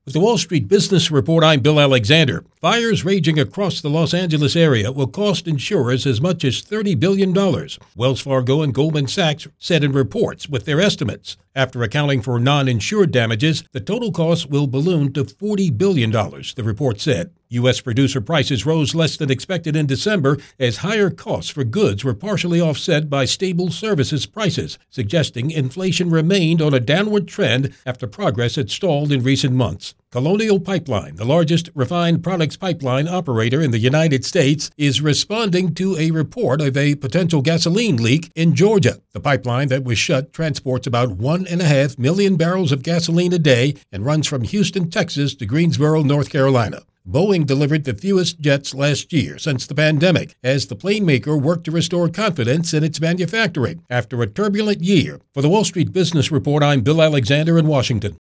With the Wall Street Business Report, I'm Bill Alexander. Fires raging across the Los Angeles area will cost insurers as much as $30 billion. Wells Fargo and Goldman Sachs said in reports with their estimates. After accounting for non-insured damages, the total cost will balloon to $40 billion, the report said. U.S. producer prices rose less than expected in December as higher costs for goods were partially offset by stable services prices, suggesting inflation remained on a downward trend after progress had stalled in recent months. Colonial Pipeline, the largest refined products pipeline operator in the United States, is responding to a report of a potential gasoline leak in Georgia. The pipeline that was shut transports about 1.5 million barrels of gasoline a day and runs from Houston, Texas to Greensboro, North Carolina. Boeing delivered the fewest jets last year since the pandemic as the plane maker worked to restore confidence in its manufacturing after a turbulent year. For the Wall Street Business Report, I'm Bill Alexander in Washington.